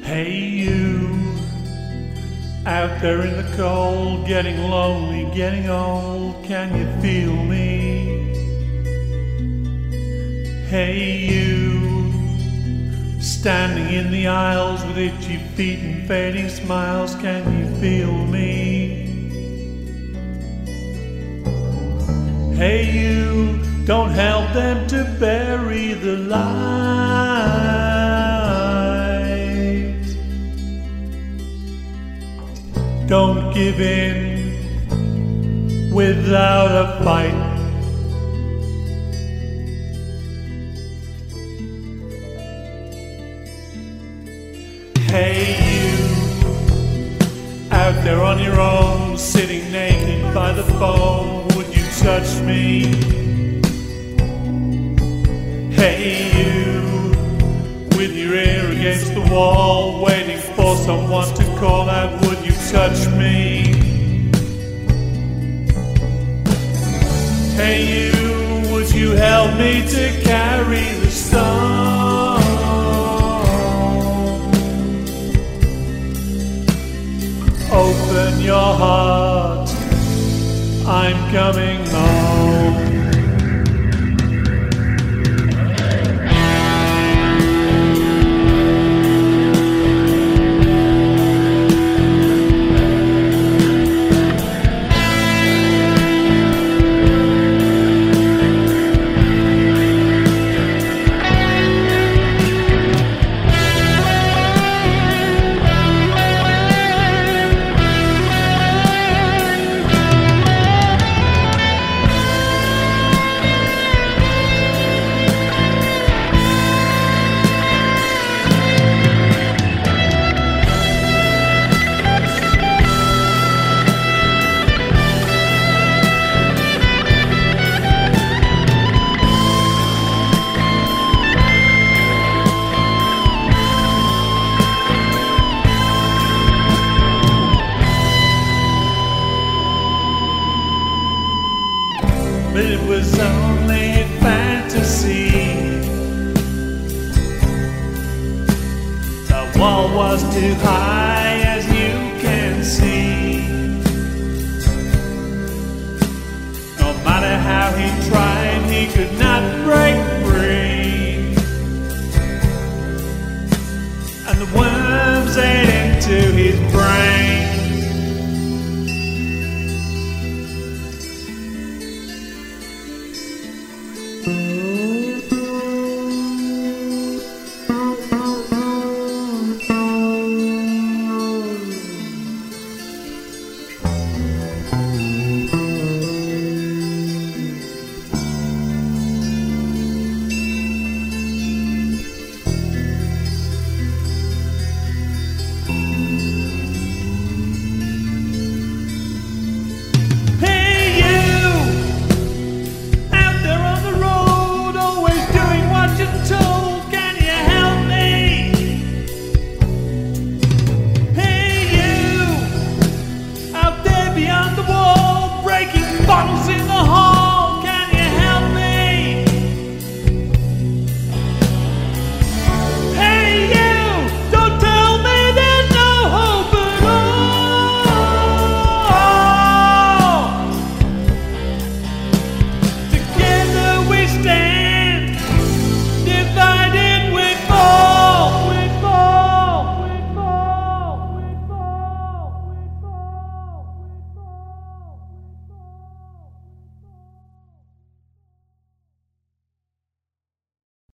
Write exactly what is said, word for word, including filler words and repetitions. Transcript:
Hey you, out there in the cold, getting lonely, getting old, can you feel me? Hey you, standing in the aisles with itchy feet and fading smiles, can you feel me? Hey you, don't help them to bury the light. Don't give in without a fight. Hey you, out there on your own, sitting naked by the phone, would you touch me? Hey you, with your ear against the wall, waiting for someone to call out, would you touch me? Hey you, would you help me to carry the stone? Open your heart, I'm coming home. But it was only a fantasy. The wall was too high, as you can see. No matter how he tried, he could not break